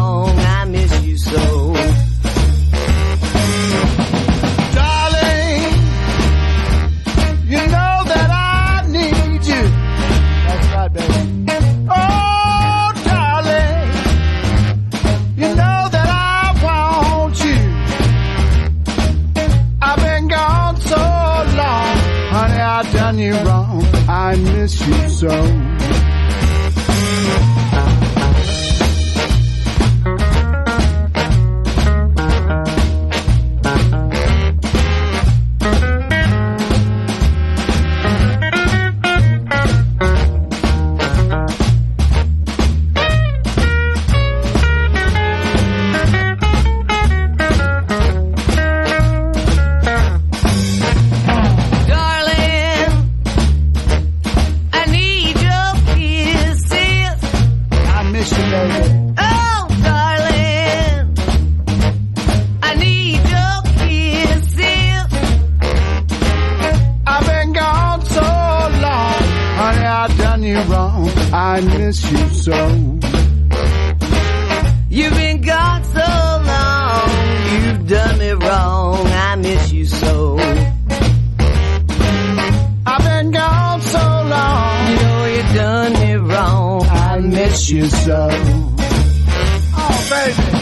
wrong. I miss you so. Darling, you know that I need you. That's right, baby. Oh, darling, you know that I want you. I've been gone so long, honey, I've done you wrong. I miss you so. I miss you so. You've been gone so long, you've done me wrong. I miss you so. I've been gone so long, you know you done me wrong. I miss you so. Oh, baby.